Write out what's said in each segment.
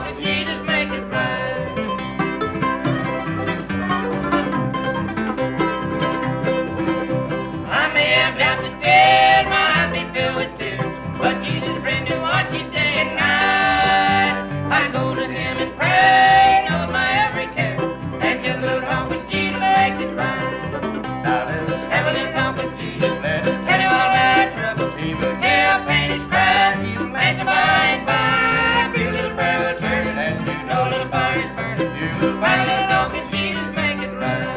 with Jesus makes it right. I may have doubts and fears, my heart be filled with tears, but Jesus brings me watch each day and night. I go to Him and pray, know my every care, and just a little talk with Jesus makes it right. Now let us have a little talk with Jesus, let us tell Him all about our troubles. He will help pain His cry, He will answer by and by. Feel a little prayer will turn it, and you know a little fire is burning. You will find a little talk with Jesus makes it right.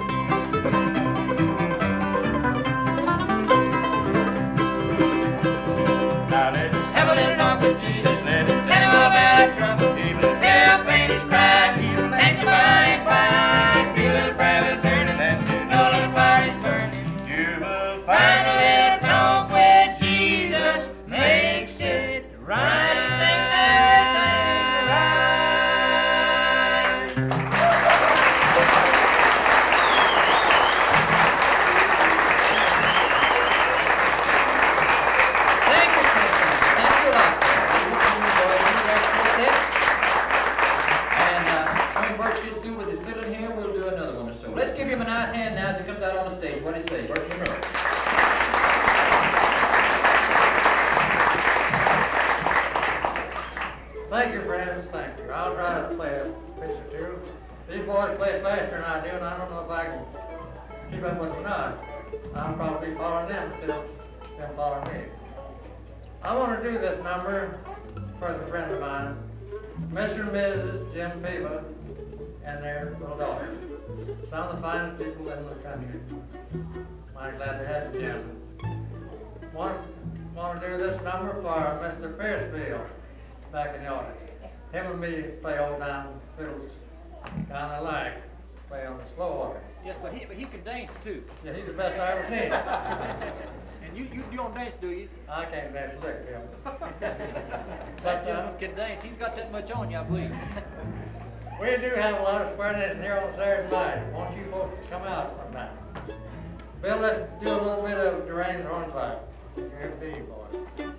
Now let us have a little talk with Jesus, let us tell Him all about our trouble. He will help pain His cry, He will answer by and by. Feel a little prayer will turn it, and you know a little fire is burning. You will find a little talk with Jesus makes it right. Make everything right. Thank you, Christian. Thank you a lot. And when Bert gets through with his fiddling here, we'll do another one or so. Let's give him a nice hand now as he comes out on the stage. What do you say, Bert? You know. Thank you, friends. Thank you. I'll try to play a piece or two. These boys play faster than I do, and I don't know if I can keep up with them or not. I'll probably be following them instead of them following me. I want to do this number for a friend of mine, Mr. and Mrs. Jim Piva, and their little daughter. Some of the finest people in the country. Mighty glad to have you, Jim. Want to do this number for Mr. Piercefield back in the audience. Him and me play old time fiddles, kind of like play on the slow order. Yes, but he can dance too. Yeah, he's the best I ever seen. And you don't dance, do you? I can't dance a lick, Bill. That gentleman can dance. He's got that much on you, I believe. We do have a lot of square dancing here on Saturday night. Won't you folks come out sometime? Bill, let's do a little bit of Duran's Hornpipe. Here be, boy.